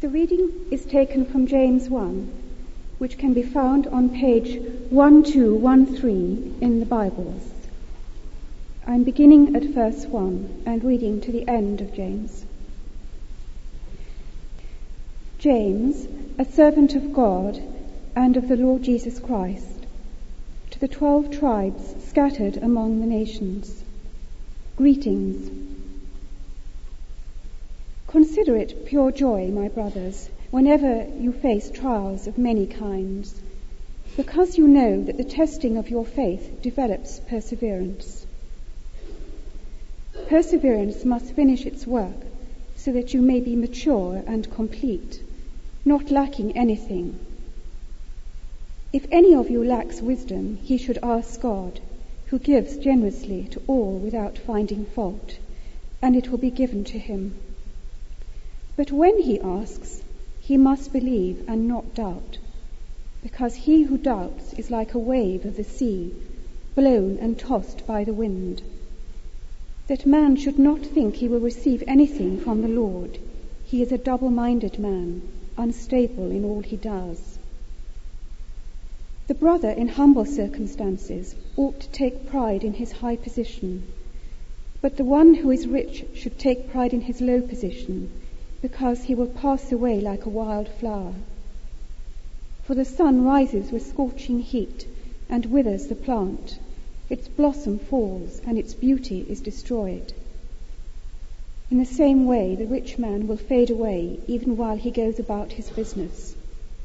The reading is taken from James 1, which can be found on page 1213 in the Bibles. I'm beginning at verse 1 and reading to the end of James. James, a servant of God and of the Lord Jesus Christ, to the 12 tribes scattered among the nations, greetings. Consider it pure joy, my brothers, whenever you face trials of many kinds, because you know that the testing of your faith develops perseverance. Perseverance must finish its work so that you may be mature and complete, not lacking anything. If any of you lacks wisdom, he should ask God, who gives generously to all without finding fault, and it will be given to him. But when he asks, he must believe and not doubt, because he who doubts is like a wave of the sea, blown and tossed by the wind. That man should not think he will receive anything from the Lord. He is a double-minded man, unstable in all he does. The brother in humble circumstances ought to take pride in his high position, but the one who is rich should take pride in his low position, because he will pass away like a wild flower. For the sun rises with scorching heat and withers the plant. Its blossom falls and its beauty is destroyed. In the same way, the rich man will fade away even while he goes about his business.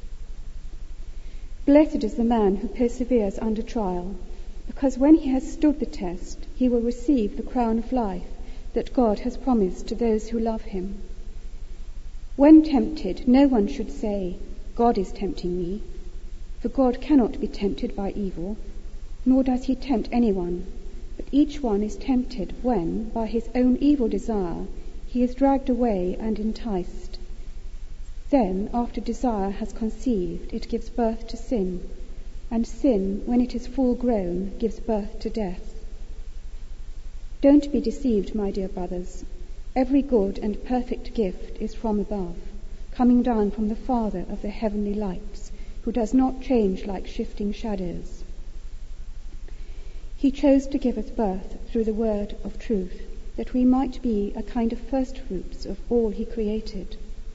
Blessed is the man who perseveres under trial, because when he has stood the test, he will receive the crown of life that God has promised to those who love him. When tempted, no one should say, God is tempting me, for God cannot be tempted by evil, nor does he tempt anyone, but each one is tempted when, by his own evil desire, he is dragged away and enticed. Then, after desire has conceived, it gives birth to sin, and sin, when it is full grown, gives birth to death. Don't be deceived, my dear brothers. Every good and perfect gift is from above, coming down from the Father of the heavenly lights, who does not change like shifting shadows. He chose to give us birth through the word of truth, that we might be a kind of first fruits of all he created.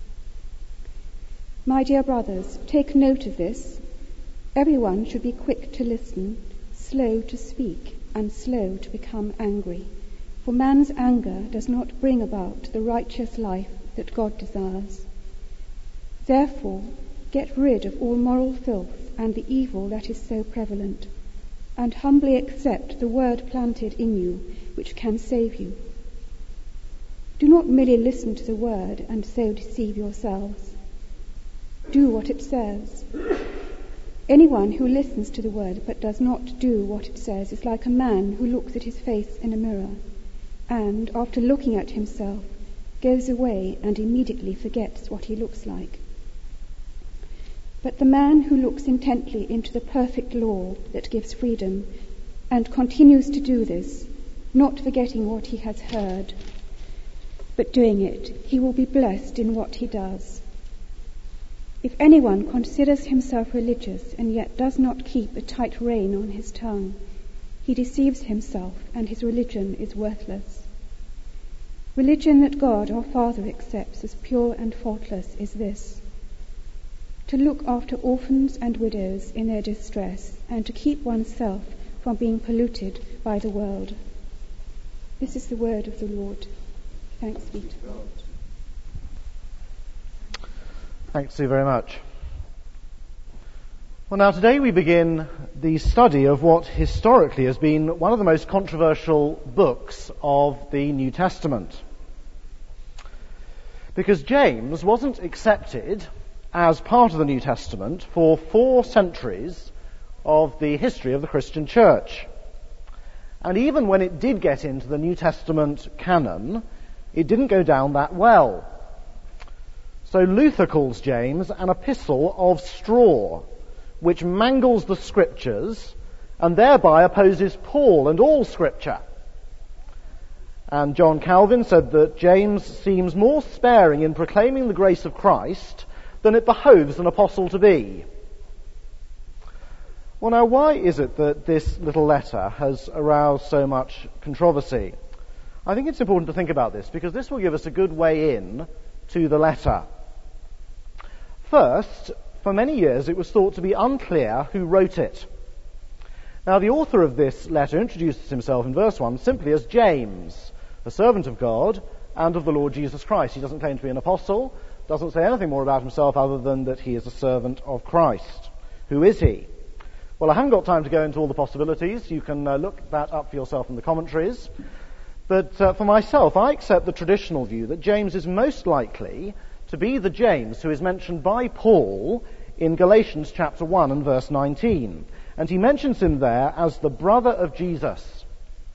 My dear brothers, take note of this. Everyone should be quick to listen, slow to speak, and slow to become angry. For man's anger does not bring about the righteous life that God desires. Therefore, get rid of all moral filth and the evil that is so prevalent, and humbly accept the word planted in you, which can save you. Do not merely listen to the word and so deceive yourselves. Do what it says. Anyone who listens to the word but does not do what it says is like a man who looks at his face in a mirror, and, after looking at himself, goes away and immediately forgets what he looks like. But the man who looks intently into the perfect law that gives freedom, and continues to do this, not forgetting what he has heard, but doing it, he will be blessed in what he does. If anyone considers himself religious and yet does not keep a tight rein on his tongue, he deceives himself, and his religion is worthless. Religion that God our Father accepts as pure and faultless is this: to look after orphans and widows in their distress, and to keep oneself from being polluted by the world. This is the word of the Lord. Thanks be to God. Thanks, Sue, very much. Well, now today we begin the study of what historically has been one of the most controversial books of the New Testament. Because James wasn't accepted as part of the New Testament for 4 centuries of the history of the Christian church. And even when it did get into the New Testament canon, it didn't go down that well. So Luther calls James an epistle of straw, which mangles the scriptures and thereby opposes Paul and all scripture. And John Calvin said that James seems more sparing in proclaiming the grace of Christ than it behoves an apostle to be. Well, now, why is it that this little letter has aroused so much controversy? I think it's important to think about this, because this will give us a good way in to the letter. First, for many years it was thought to be unclear who wrote it. Now, the author of this letter introduces himself in verse 1 simply as James, a servant of God and of the Lord Jesus Christ. He doesn't claim to be an apostle, doesn't say anything more about himself other than that he is a servant of Christ. Who is he? Well, I haven't got time to go into all the possibilities. You can look that up for yourself in the commentaries. But for myself, I accept the traditional view that James is most likely to be the James who is mentioned by Paul in Galatians chapter 1 and verse 19. And he mentions him there as the brother of Jesus.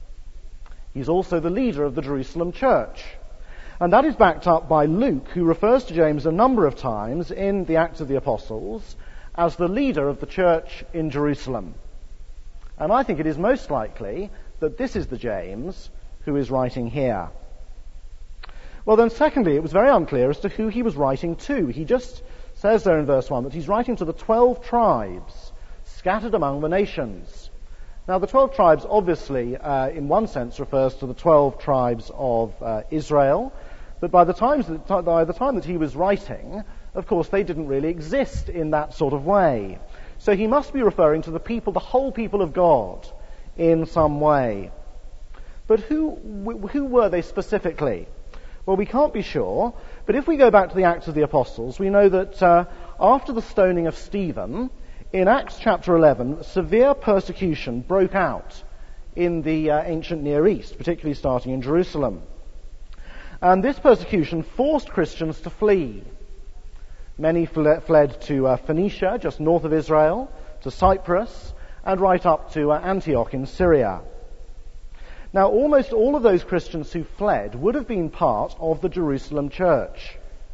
He's also the leader of the Jerusalem church. And that is backed up by Luke, who refers to James a number of times in the Acts of the Apostles as the leader of the church in Jerusalem. And I think it is most likely that this is the James who is writing here. Well then, secondly, it was very unclear as to who he was writing to. He just says there in verse 1 that he's writing to the 12 tribes scattered among the nations. Now, the 12 tribes obviously, in one sense, refers to the 12 tribes of Israel, but by the time that he was writing, of course, they didn't really exist in that sort of way. So he must be referring to the people, the whole people of God, in some way. But who were they specifically? Well, we can't be sure, but if we go back to the Acts of the Apostles, we know that after the stoning of Stephen, in Acts chapter 11, severe persecution broke out in the ancient Near East, particularly starting in Jerusalem. And this persecution forced Christians to flee. Many fled to Phoenicia, just north of Israel, to Cyprus, and right up to Antioch in Syria. Now, almost all of those Christians who fled would have been part of the Jerusalem church.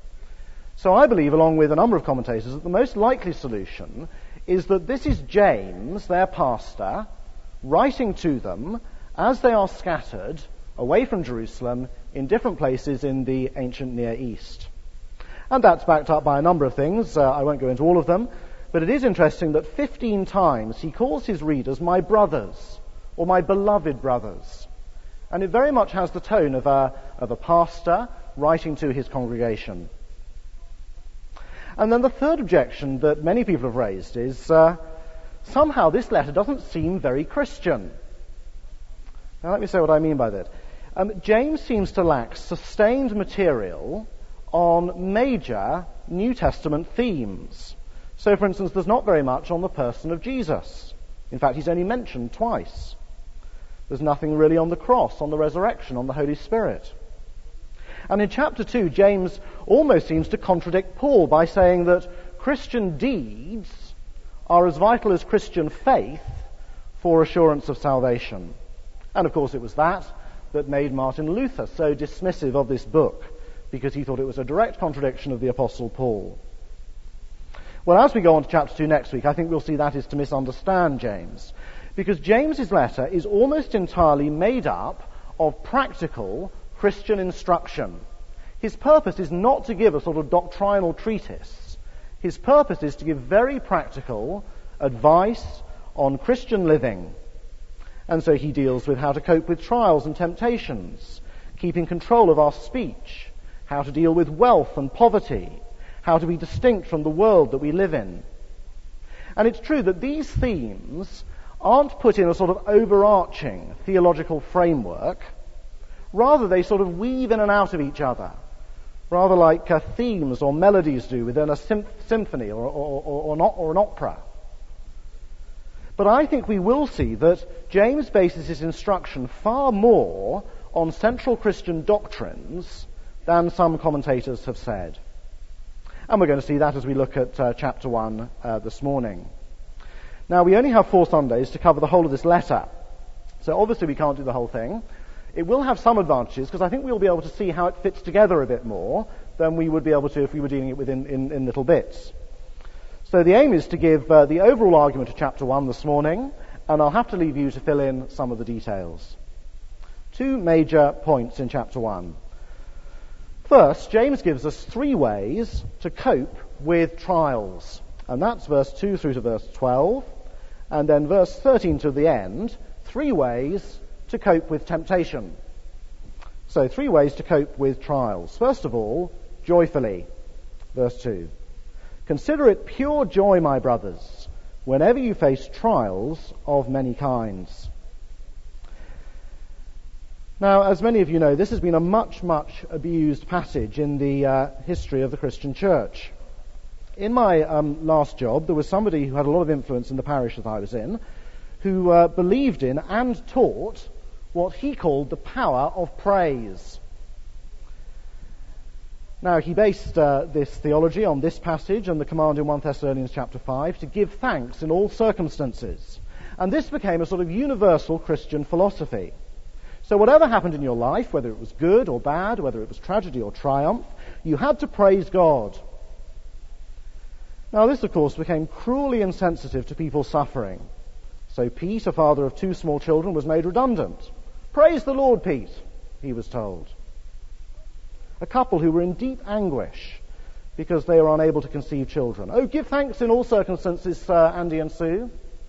So I believe, along with a number of commentators, that the most likely solution is that this is James, their pastor, writing to them as they are scattered away from Jerusalem in different places in the ancient Near East. And that's backed up by a number of things. I won't go into all of them, but it is interesting that 15 times he calls his readers my brothers, or my beloved brothers. And it very much has the tone of a pastor writing to his congregation. And then the third objection that many people have raised is somehow this letter doesn't seem very Christian. Now let me say what I mean by that. James seems to lack sustained material on major New Testament themes. So, for instance, there's not very much on the person of Jesus. In fact, he's only mentioned twice. There's nothing really on the cross, on the resurrection, on the Holy Spirit. And in chapter 2, James almost seems to contradict Paul by saying that Christian deeds are as vital as Christian faith for assurance of salvation. And of course it was that made Martin Luther so dismissive of this book, because he thought it was a direct contradiction of the Apostle Paul. Well, as we go on to chapter 2 next week, I think we'll see that is to misunderstand James, because James's letter is almost entirely made up of practical Christian instruction. His purpose is not to give a sort of doctrinal treatise. His purpose is to give very practical advice on Christian living. And so he deals with how to cope with trials and temptations, keeping control of our speech, how to deal with wealth and poverty, how to be distinct from the world that we live in. And it's true that these themes aren't put in a sort of overarching theological framework. Rather, they sort of weave in and out of each other, rather like themes or melodies do within a symphony or an opera. But I think we will see that James bases his instruction far more on central Christian doctrines than some commentators have said. And we're going to see that as we look at chapter 1 this morning. Now, we only have 4 Sundays to cover the whole of this letter, so obviously we can't do the whole thing. It will have some advantages, because I think we'll be able to see how it fits together a bit more than we would be able to if we were dealing it with in little bits. So the aim is to give the overall argument of chapter 1 this morning, and I'll have to leave you to fill in some of the details. Two major points in chapter 1. First, James gives us 3 ways to cope with trials. And that's verse 2 through to verse 12. And then verse 13 to the end, 3 ways to cope with temptation. So 3 ways to cope with trials. First of all, joyfully. Verse 2. Consider it pure joy, my brothers, whenever you face trials of many kinds. Now, as many of you know, this has been a much abused passage in the history of the Christian church. In my last job, there was somebody who had a lot of influence in the parish that I was in, who believed in and taught what he called the power of praise. Now, he based this theology on this passage and the command in 1 Thessalonians chapter 5 to give thanks in all circumstances. And this became a sort of universal Christian philosophy. So whatever happened in your life, whether it was good or bad, whether it was tragedy or triumph, you had to praise God. Now, this, of course, became cruelly insensitive to people's suffering. So Pete, a father of 2 small children, was made redundant. Praise the Lord, Pete, he was told. A couple who were in deep anguish because they were unable to conceive children. Oh, give thanks in all circumstances, Sir Andy and Sue.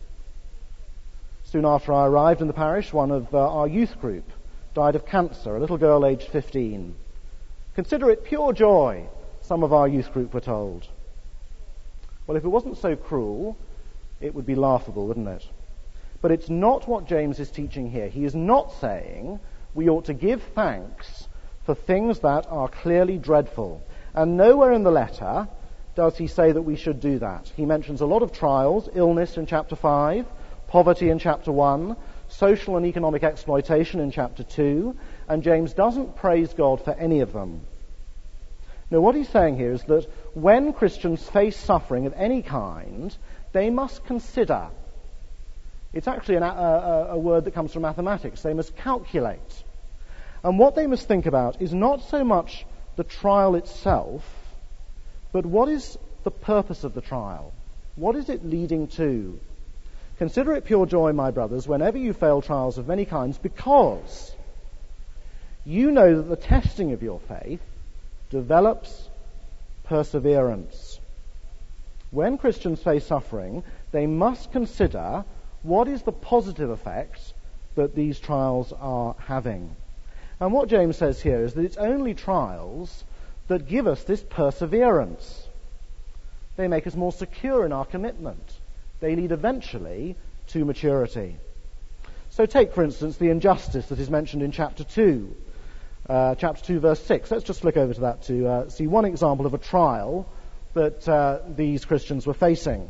Soon after I arrived in the parish, one of our youth group died of cancer, a little girl aged 15. Consider it pure joy, some of our youth group were told. Well, if it wasn't so cruel, it would be laughable, wouldn't it? But it's not what James is teaching here. He is not saying we ought to give thanks for things that are clearly dreadful. And nowhere in the letter does he say that we should do that. He mentions a lot of trials, illness in chapter 5, poverty in chapter 1, social and economic exploitation in chapter 2, and James doesn't praise God for any of them. No, what he's saying here is that when Christians face suffering of any kind, they must consider. It's actually a word that comes from mathematics. They must calculate. And what they must think about is not so much the trial itself, but what is the purpose of the trial? What is it leading to? Consider it pure joy, my brothers, whenever you fail trials of many kinds, because you know that the testing of your faith develops perseverance. When Christians face suffering, they must consider what is the positive effect that these trials are having. And what James says here is that it's only trials that give us this perseverance. They make us more secure in our commitment. They lead eventually to maturity. So take, for instance, the injustice that is mentioned in chapter 2. Chapter 2, verse 6. Let's just flick over to that to see one example of a trial that these Christians were facing.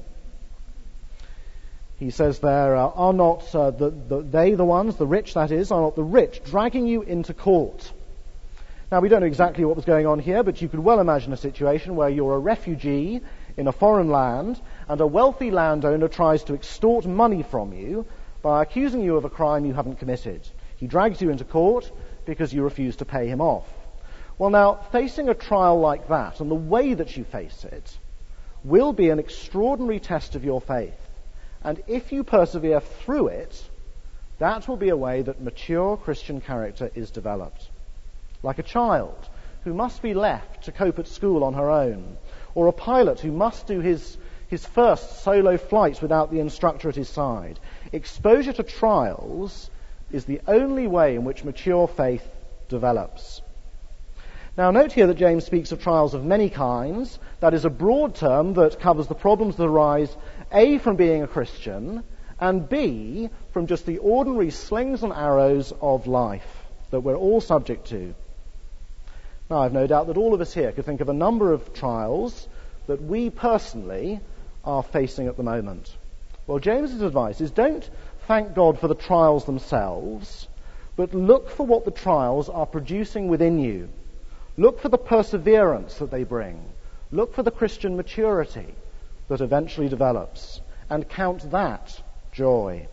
He says there, are not the rich, that is, are not the rich dragging you into court? Now, we don't know exactly what was going on here, but you could well imagine a situation where you're a refugee in a foreign land, and a wealthy landowner tries to extort money from you by accusing you of a crime you haven't committed. He drags you into court because you refuse to pay him off. Well, now, facing a trial like that, and the way that you face it, will be an extraordinary test of your faith. And if you persevere through it, that will be a way that mature Christian character is developed. Like a child who must be left to cope at school on her own, or a pilot who must do his first solo flights without the instructor at his side. Exposure to trials is the only way in which mature faith develops. Now, note here that James speaks of trials of many kinds. That is a broad term that covers the problems that arise, A, from being a Christian, and B, from just the ordinary slings and arrows of life that we're all subject to. Now, I've no doubt that all of us here could think of a number of trials that we personally are facing at the moment. Well, James's advice is don't thank God for the trials themselves, but look for what the trials are producing within you. Look for the perseverance that they bring. Look for the Christian maturity that eventually develops, and count that joy.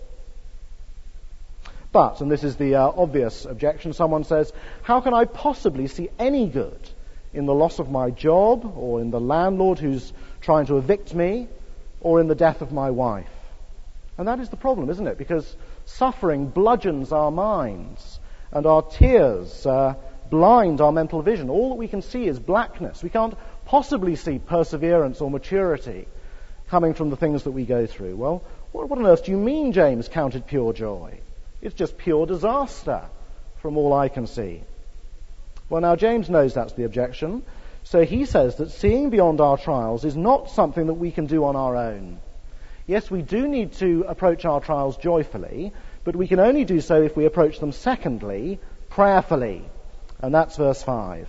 But, and this is the obvious objection, someone says, how can I possibly see any good in the loss of my job, or in the landlord who's trying to evict me, or in the death of my wife? And that is the problem, isn't it? Because suffering bludgeons our minds, and our tears blind our mental vision. All that we can see is blackness. We can't possibly see perseverance or maturity coming from the things that we go through. Well, what on earth do you mean, James, counted pure joy? It's just pure disaster from all I can see. Well, now, James knows that's the objection, so he says that seeing beyond our trials is not something that we can do on our own. Yes, we do need to approach our trials joyfully, but we can only do so if we approach them, secondly, prayerfully. And that's verse 5.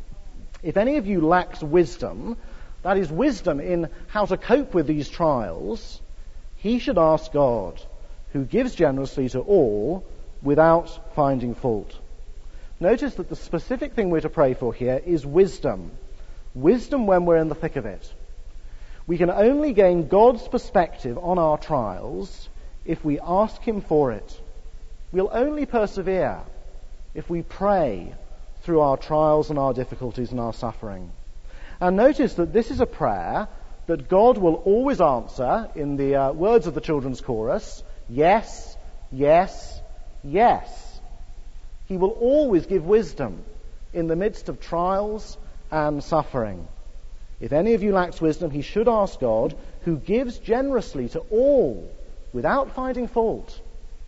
If any of you lacks wisdom, that is wisdom in how to cope with these trials, he should ask God, who gives generously to all without finding fault. Notice that the specific thing we're to pray for here is wisdom. Wisdom when we're in the thick of it. We can only gain God's perspective on our trials if we ask him for it. We'll only persevere if we pray through our trials and our difficulties and our suffering. And notice that this is a prayer that God will always answer in the words of the children's chorus, yes, yes, yes. He will always give wisdom in the midst of trials and suffering. If any of you lacks wisdom, he should ask God, who gives generously to all without finding fault.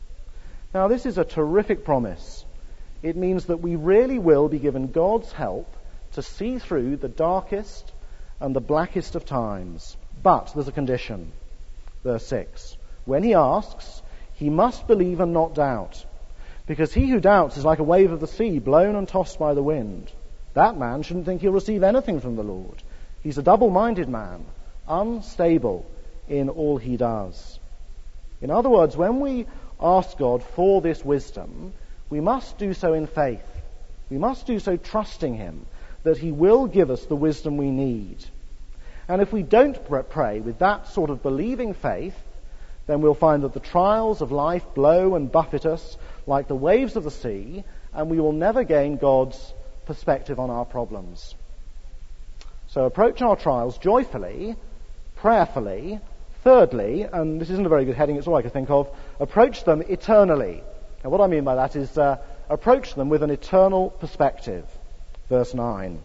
Now, this is a terrific promise. It means that we really will be given God's help to see through the darkest and the blackest of times. But there's a condition. Verse 6. When he asks, he must believe and not doubt, because he who doubts is like a wave of the sea, blown and tossed by the wind. That man shouldn't think he'll receive anything from the Lord. He's a double-minded man, unstable in all he does. In other words, when we ask God for this wisdom, we must do so in faith. We must do so trusting him that he will give us the wisdom we need. And if we don't pray with that sort of believing faith, then we'll find that the trials of life blow and buffet us like the waves of the sea, and we will never gain God's perspective on our problems. So approach our trials joyfully, prayerfully. Thirdly, and this isn't a very good heading, it's all I can think of, approach them eternally. And what I mean by that is approach them with an eternal perspective. Verse 9.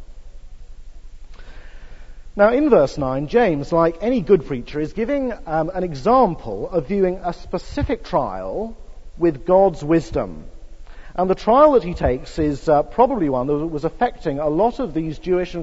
Now, in verse 9, James, like any good preacher, is giving an example of viewing a specific trial with God's wisdom. And the trial that he takes is probably one that was affecting a lot of these Jewish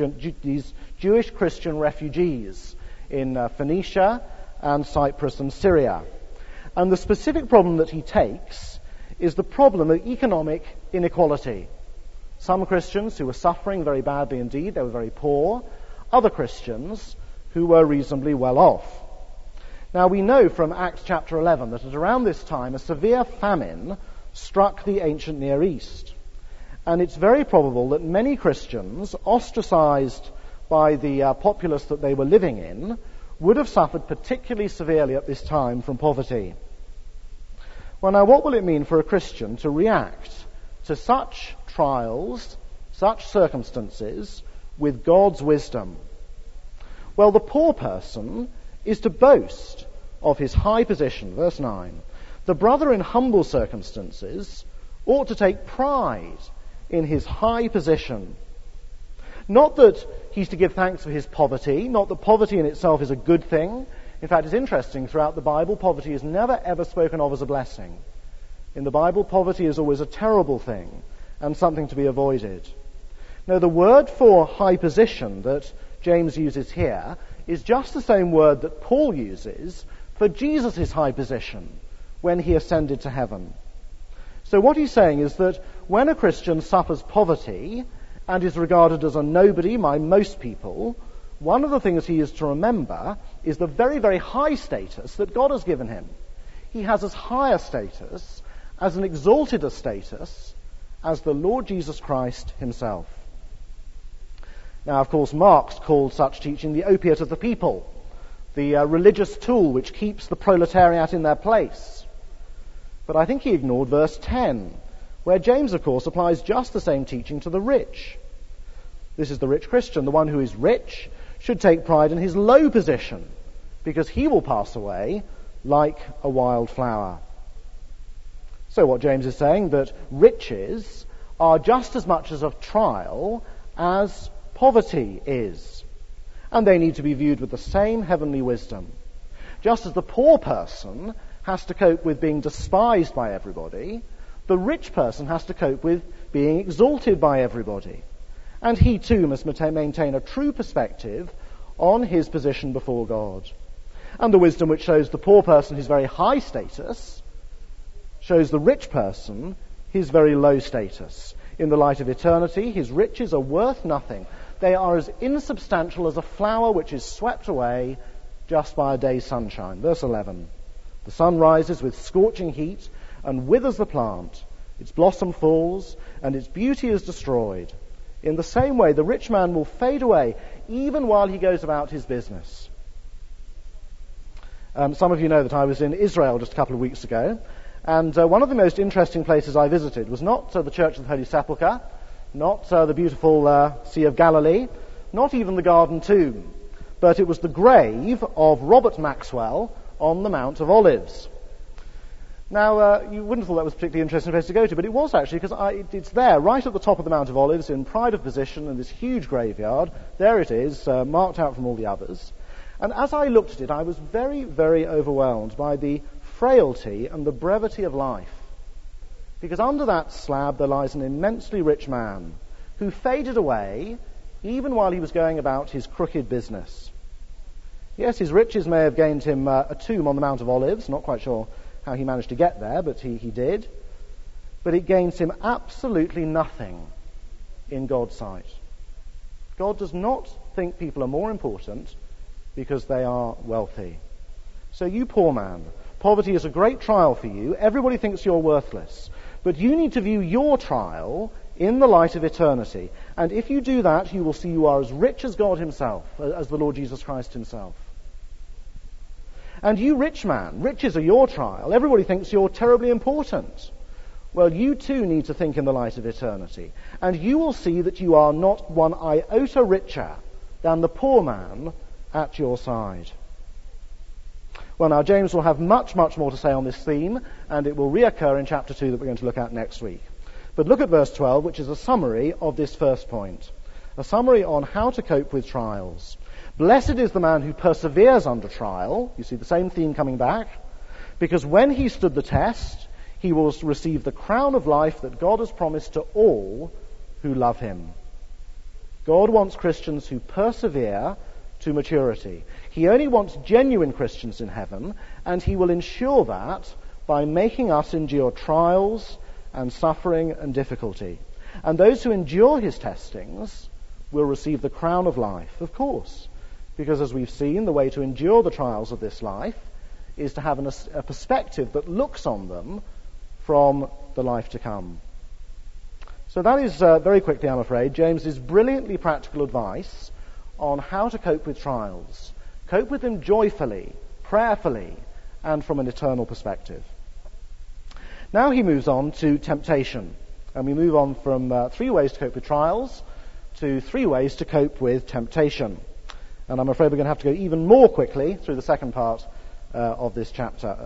Christian refugees in Phoenicia and Cyprus and Syria. And the specific problem that he takes is the problem of economic inequality. Some Christians who were suffering very badly indeed, they were very poor. Other Christians who were reasonably well off. Now we know from Acts chapter 11 that at around this time a severe famine struck the ancient Near East. And it's very probable that many Christians, ostracized by the populace that they were living in, would have suffered particularly severely at this time from poverty. Well, now what will it mean for a Christian to react to such trials, such circumstances, with God's wisdom? Well, the poor person is to boast of his high position. Verse 9. The brother in humble circumstances ought to take pride in his high position. Not that he's to give thanks for his poverty, not that poverty in itself is a good thing. In fact, it's interesting, throughout the Bible, poverty is never ever spoken of as a blessing. In the Bible, poverty is always a terrible thing and something to be avoided. Now, the word for high position that James uses here is just the same word that Paul uses for Jesus' high position when he ascended to heaven. So what he's saying is that when a Christian suffers poverty and is regarded as a nobody by most people, one of the things he is to remember is the very, very high status that God has given him. He has as high a status, as an exalted a status, as the Lord Jesus Christ himself. Now, of course, Marx called such teaching the opiate of the people, the religious tool which keeps the proletariat in their place. But I think he ignored verse 10, where James, of course, applies just the same teaching to the rich. This is the rich Christian. The one who is rich should take pride in his low position, because he will pass away like a wild flower. So what James is saying, that riches are just as much as a trial as poverty is. And they need to be viewed with the same heavenly wisdom. Just as the poor person has to cope with being despised by everybody, the rich person has to cope with being exalted by everybody. And he too must maintain a true perspective on his position before God. And the wisdom which shows the poor person his very high status shows the rich person his very low status. In the light of eternity, his riches are worth nothing. They are as insubstantial as a flower which is swept away just by a day's sunshine. Verse 11. The sun rises with scorching heat and withers the plant. Its blossom falls and its beauty is destroyed. In the same way, the rich man will fade away even while he goes about his business. Some of you know that I was in Israel just a couple of weeks ago. And one of the most interesting places I visited was not the Church of the Holy Sepulchre, not the beautiful Sea of Galilee, not even the Garden Tomb, but it was the grave of Robert Maxwell on the Mount of Olives. Now, you wouldn't have thought that was a particularly interesting place to go to, but it was actually, because it's there, right at the top of the Mount of Olives, in pride of position, in this huge graveyard. There it is, marked out from all the others. And as I looked at it, I was very, very overwhelmed by the frailty and the brevity of life. Because under that slab there lies an immensely rich man who faded away even while he was going about his crooked business. Yes, his riches may have gained him a tomb on the Mount of Olives. Not quite sure how he managed to get there, but he did. But it gains him absolutely nothing in God's sight. God does not think people are more important because they are wealthy. So you poor man, poverty is a great trial for you. Everybody thinks you're worthless. But you need to view your trial in the light of eternity. And if you do that, you will see you are as rich as God himself, as the Lord Jesus Christ himself. And you rich man, riches are your trial. Everybody thinks you're terribly important. Well, you too need to think in the light of eternity. And you will see that you are not one iota richer than the poor man at your side. Well, now, James will have much, much more to say on this theme, and it will reoccur in chapter 2 that we're going to look at next week. But look at verse 12, which is a summary of this first point. A summary on how to cope with trials. Blessed is the man who perseveres under trial. You see the same theme coming back. Because when he stood the test, he will receive the crown of life that God has promised to all who love him. God wants Christians who persevere to maturity. He only wants genuine Christians in heaven, and he will ensure that by making us endure trials and suffering and difficulty. And those who endure his testings will receive the crown of life, of course, because as we've seen, the way to endure the trials of this life is to have a perspective that looks on them from the life to come. So that is, very quickly, I'm afraid, James's brilliantly practical advice on how to cope with trials. Cope with them joyfully, prayerfully, and from an eternal perspective. Now he moves on to temptation. And we move on from 3 ways to cope with trials to 3 ways to cope with temptation. And I'm afraid we're going to have to go even more quickly through the second part of this chapter.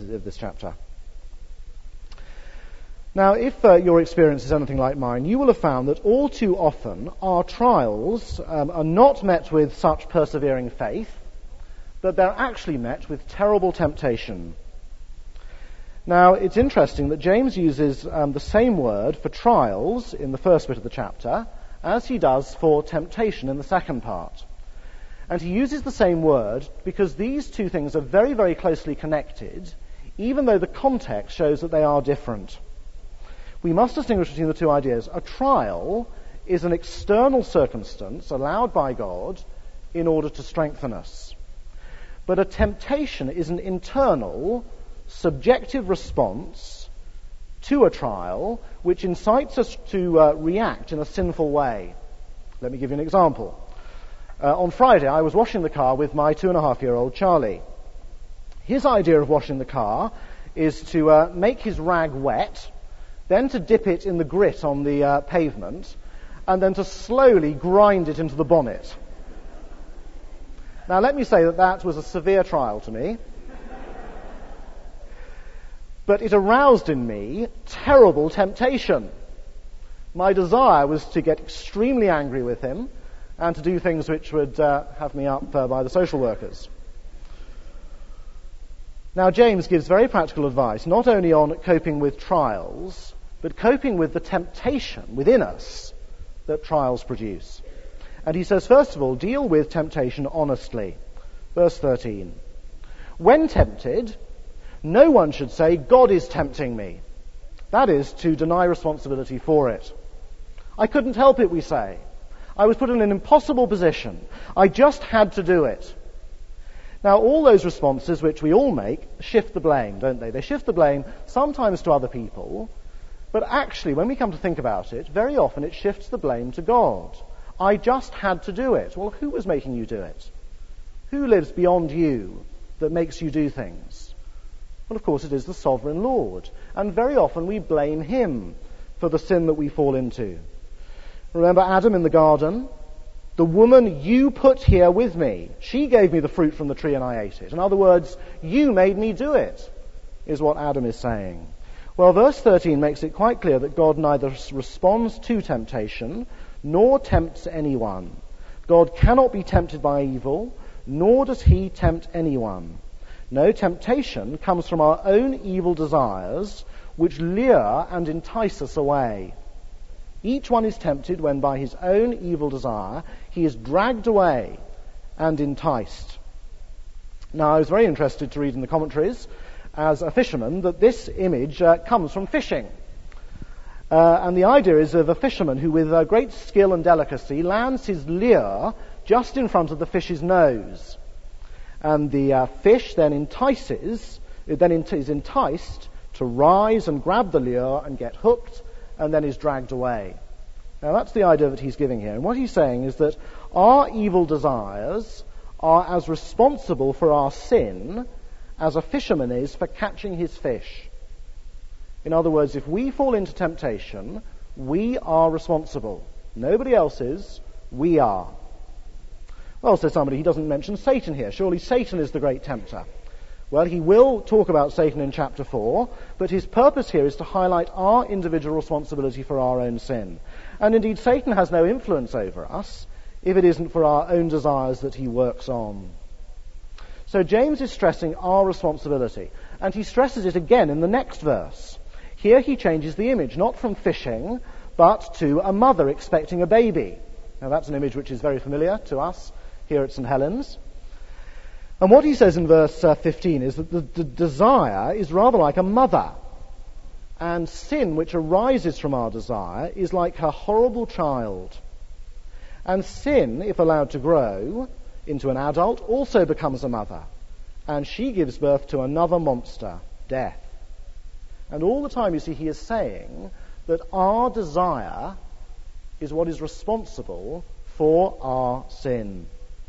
Now, if your experience is anything like mine, you will have found that all too often our trials are not met with such persevering faith, but they're actually met with terrible temptation. Now, it's interesting that James uses the same word for trials in the first bit of the chapter as he does for temptation in the second part. And he uses the same word because these two things are very, very closely connected, even though the context shows that they are different. We must distinguish between the two ideas. A trial is an external circumstance allowed by God in order to strengthen us. But a temptation is an internal, subjective response to a trial which incites us to react in a sinful way. Let me give you an example. On Friday, I was washing the car with my 2.5-year-old Charlie. His idea of washing the car is to make his rag wet, then to dip it in the grit on the pavement, and then to slowly grind it into the bonnet. Now, let me say that was a severe trial to me. but it aroused in me terrible temptation. My desire was to get extremely angry with him and to do things which would have me up by the social workers. Now, James gives very practical advice, not only on coping with trials, but coping with the temptation within us that trials produce. And he says, first of all, deal with temptation honestly. Verse 13. When tempted, no one should say, God is tempting me. That is to deny responsibility for it. I couldn't help it, we say. I was put in an impossible position. I just had to do it. Now, all those responses which we all make shift the blame, don't they? They shift the blame sometimes to other people, but actually, when we come to think about it, very often it shifts the blame to God. I just had to do it. Well, who was making you do it? Who lives beyond you that makes you do things? Well, of course, it is the sovereign Lord. And very often we blame him for the sin that we fall into. Remember Adam in the garden? The woman you put here with me, she gave me the fruit from the tree and I ate it. In other words, you made me do it, is what Adam is saying. Well, verse 13 makes it quite clear that God neither responds to temptation nor tempts anyone. God cannot be tempted by evil, nor does he tempt anyone. No, temptation comes from our own evil desires, which lure and entice us away. Each one is tempted when by his own evil desire he is dragged away and enticed. Now, I was very interested to read in the commentaries as a fisherman that this image comes from fishing. And the idea is of a fisherman who with great skill and delicacy lands his lure just in front of the fish's nose. And the fish then is enticed to rise and grab the lure and get hooked and then is dragged away. Now that's the idea that he's giving here. And what he's saying is that our evil desires are as responsible for our sin as a fisherman is for catching his fish. In other words, if we fall into temptation, we are responsible. Nobody else is, we are. Well, says somebody, he doesn't mention Satan here. Surely Satan is the great tempter. Well, he will talk about Satan in chapter 4, but his purpose here is to highlight our individual responsibility for our own sin. And indeed, Satan has no influence over us if it isn't for our own desires that he works on. So James is stressing our responsibility, and he stresses it again in the next verse. Here he changes the image, not from fishing, but to a mother expecting a baby. Now that's an image which is very familiar to us here at St. Helens. And what he says in verse 15 is that the desire is rather like a mother, and sin which arises from our desire is like her horrible child. And sin, if allowed to grow into an adult, also becomes a mother, and she gives birth to another monster, death. And all the time, you see, he is saying that our desire is what is responsible for our sin.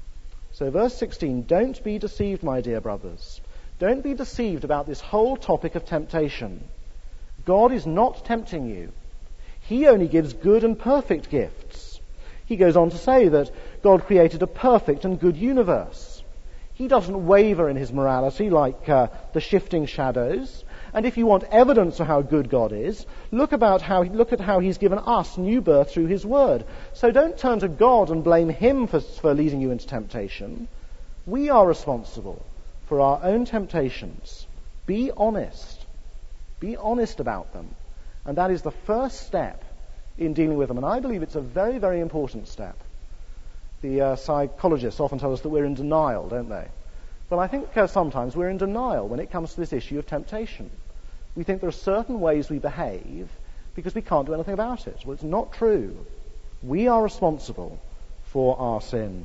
So verse 16, don't be deceived, my dear brothers. Don't be deceived about this whole topic of temptation. God is not tempting you. He only gives good and perfect gifts. He goes on to say that God created a perfect and good universe. He doesn't waver in his morality like the shifting shadows. And if you want evidence of how good God is, look at how he's given us new birth through his word. So don't turn to God and blame him for leading you into temptation. We are responsible for our own temptations. Be honest. Be honest about them. And that is the first step in dealing with them. And I believe it's a very, very important step. The psychologists often tell us that we're in denial, don't they? Well, I think sometimes we're in denial when it comes to this issue of temptation. We think there are certain ways we behave because we can't do anything about it. Well, it's not true. We are responsible for our sin.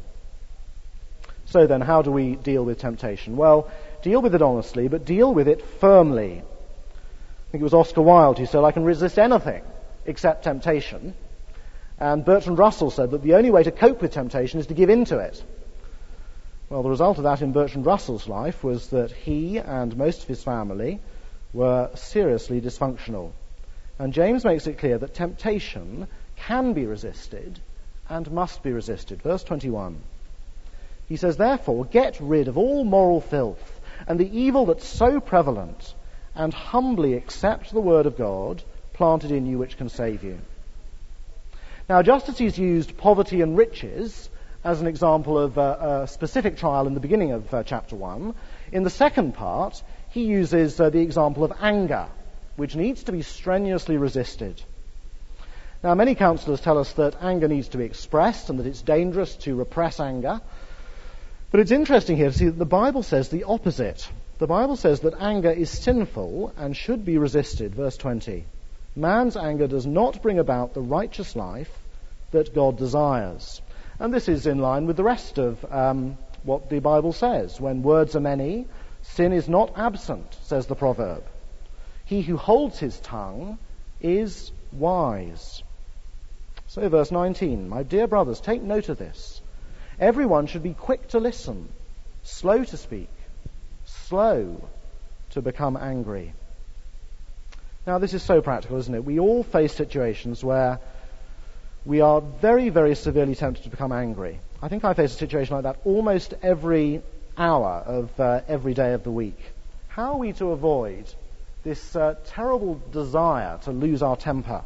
So then, how do we deal with temptation? Well, deal with it honestly, but deal with it firmly. I think it was Oscar Wilde who said, I can resist anything except temptation. And Bertrand Russell said that the only way to cope with temptation is to give in to it. Well, the result of that in Bertrand Russell's life was that he and most of his family were seriously dysfunctional. And James makes it clear that temptation can be resisted and must be resisted. Verse 21. He says, therefore, get rid of all moral filth and the evil that's so prevalent, and humbly accept the word of God planted in you which can save you. Now, just as he's used poverty and riches as an example of a specific trial in the beginning of chapter 1, in the second part, he uses the example of anger, which needs to be strenuously resisted. Now, many counselors tell us that anger needs to be expressed and that it's dangerous to repress anger. But it's interesting here to see that the Bible says the opposite. The Bible says that anger is sinful and should be resisted. Verse 20. Man's anger does not bring about the righteous life that God desires. And this is in line with the rest of what the Bible says. When words are many, sin is not absent, says the proverb. He who holds his tongue is wise. So verse 19, my dear brothers, take note of this. Everyone should be quick to listen, slow to speak, slow to become angry. Now this is so practical, isn't it? We all face situations where we are very, very severely tempted to become angry. I think I face a situation like that almost every hour of every day of the week. How are we to avoid this terrible desire to lose our temper?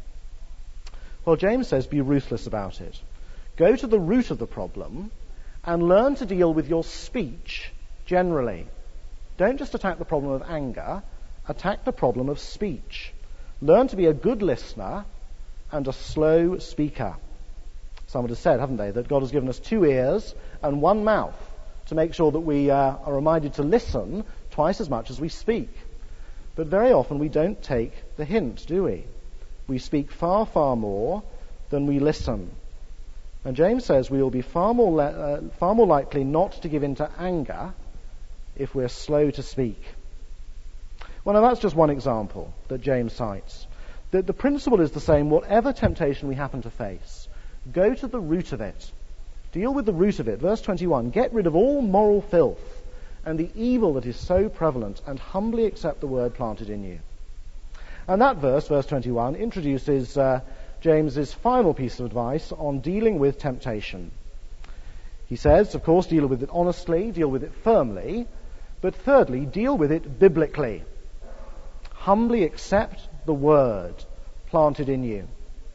Well, James says be ruthless about it. Go to the root of the problem and learn to deal with your speech generally. Don't just attack the problem of anger, attack the problem of speech. Learn to be a good listener and a slow speaker. Someone has said, haven't they, that God has given us 2 ears and 1 mouth to make sure that we are reminded to listen twice as much as we speak. But very often we don't take the hint, do we? We speak far, far more than we listen. And James says we will be far more likely not to give in to anger if we're slow to speak. Well, now that's just one example that James cites. The principle is the same whatever temptation we happen to face. Go to the root of it. Deal with the root of it. Verse 21, get rid of all moral filth and the evil that is so prevalent, and humbly accept the word planted in you. And that verse 21, introduces James's final piece of advice on dealing with temptation. He says, of course, deal with it honestly, deal with it firmly, but thirdly, deal with it biblically. Humbly accept the word planted in you.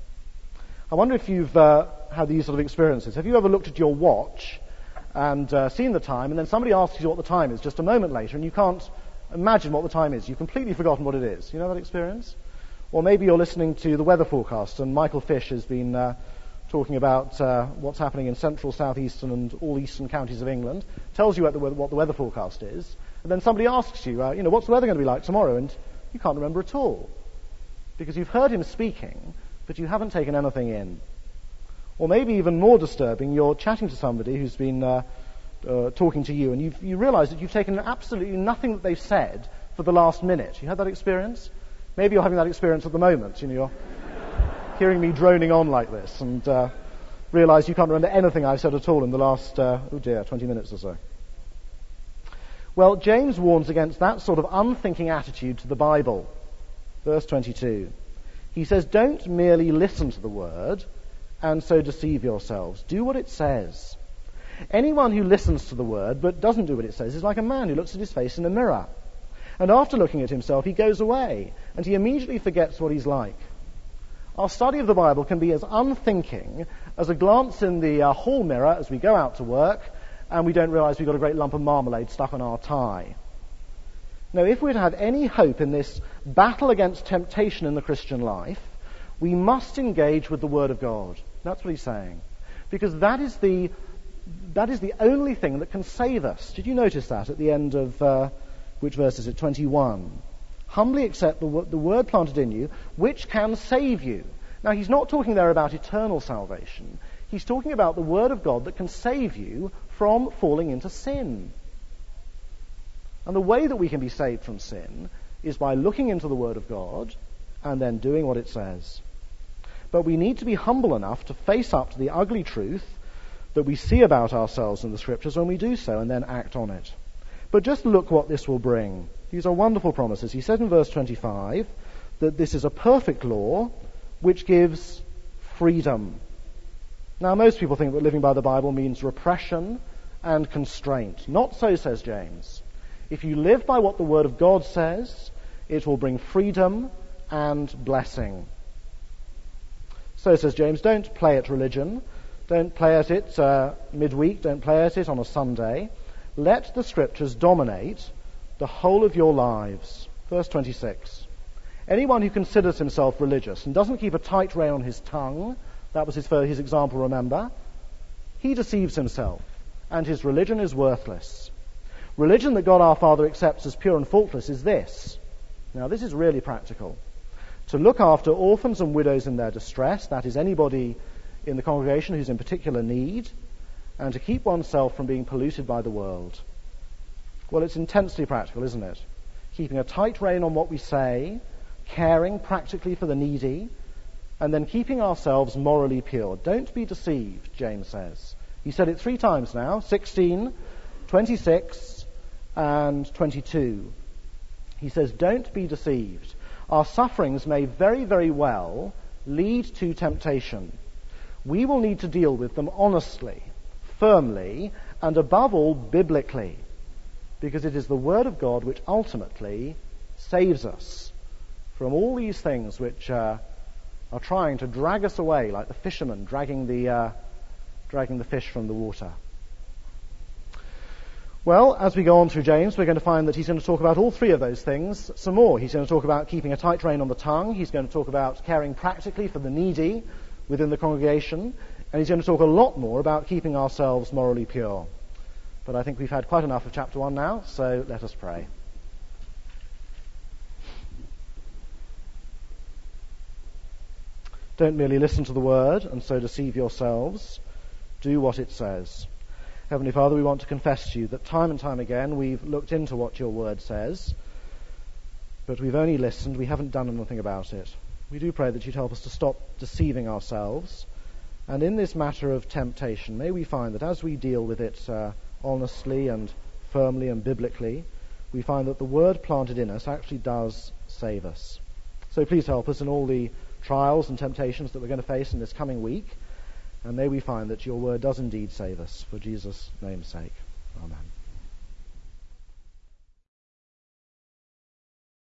I wonder if you've had these sort of experiences. Have you ever looked at your watch and seen the time, and then somebody asks you what the time is just a moment later, and you can't imagine what the time is. You've completely forgotten what it is. You know that experience? Or maybe you're listening to the weather forecast, and Michael Fish has been talking about what's happening in central, southeastern, and all eastern counties of England, tells you what the weather forecast is, and then somebody asks you, what's the weather going to be like tomorrow? And you can't remember at all, because you've heard him speaking, but you haven't taken anything in. Or maybe even more disturbing, you're chatting to somebody who's been talking to you, and you realize that you've taken absolutely nothing that they've said for the last minute. You had that experience? Maybe you're having that experience at the moment. You're hearing me droning on like this, and realize you can't remember anything I've said at all in the last, 20 minutes or so. Well, James warns against that sort of unthinking attitude to the Bible. Verse 22. He says, don't merely listen to the word and so deceive yourselves. Do what it says. Anyone who listens to the word but doesn't do what it says is like a man who looks at his face in a mirror. And after looking at himself, he goes away and he immediately forgets what he's like. Our study of the Bible can be as unthinking as a glance in the hall mirror as we go out to work and we don't realize we've got a great lump of marmalade stuck on our tie. Now, if we're to have any hope in this battle against temptation in the Christian life, we must engage with the Word of God. That's what he's saying. Because that is the only thing that can save us. Did you notice that at the end of, which verse is it, 21? Humbly accept the word planted in you, which can save you. Now, he's not talking there about eternal salvation. He's talking about the Word of God that can save you from falling into sin. And the way that we can be saved from sin is by looking into the Word of God and then doing what it says. But we need to be humble enough to face up to the ugly truth that we see about ourselves in the Scriptures when we do so, and then act on it. But just look what this will bring. These are wonderful promises. He said in verse 25 that this is a perfect law which gives freedom. Now, most people think that living by the Bible means repression and constraint. Not so, says James. If you live by what the Word of God says, it will bring freedom and blessing. So, says James, don't play at religion. Don't play at it midweek. Don't play at it on a Sunday. Let the Scriptures dominate the whole of your lives. Verse 26. Anyone who considers himself religious and doesn't keep a tight rein on his tongue, that was his example, remember, he deceives himself, and his religion is worthless. Religion that God our Father accepts as pure and faultless is this. Now, this is really practical. To look after orphans and widows in their distress, that is anybody in the congregation who's in particular need, and to keep oneself from being polluted by the world. Well, it's intensely practical, isn't it? Keeping a tight rein on what we say, caring practically for the needy, and then keeping ourselves morally pure. Don't be deceived, James says. He said it 3 times now, 16, 26, and 22. He says, don't be deceived. Our sufferings may very, very well lead to temptation. We will need to deal with them honestly, firmly, and above all, biblically, because it is the Word of God which ultimately saves us from all these things which are trying to drag us away, like the fishermen dragging the fish from the water. Well, as we go on through James, we're going to find that he's going to talk about all 3 of those things some more. He's going to talk about keeping a tight rein on the tongue. He's going to talk about caring practically for the needy within the congregation. And he's going to talk a lot more about keeping ourselves morally pure. But I think we've had quite enough of chapter 1 now, so let us pray. Don't merely listen to the word and so deceive yourselves. Do what it says. Heavenly Father, we want to confess to you that time and time again we've looked into what your word says, but we've only listened, we haven't done anything about it. We do pray that you'd help us to stop deceiving ourselves, and in this matter of temptation, may we find that as we deal with it honestly and firmly and biblically, we find that the word planted in us actually does save us. So please help us in all the trials and temptations that we're going to face in this coming week, and may we find that your word does indeed save us, for Jesus' name's sake. Amen.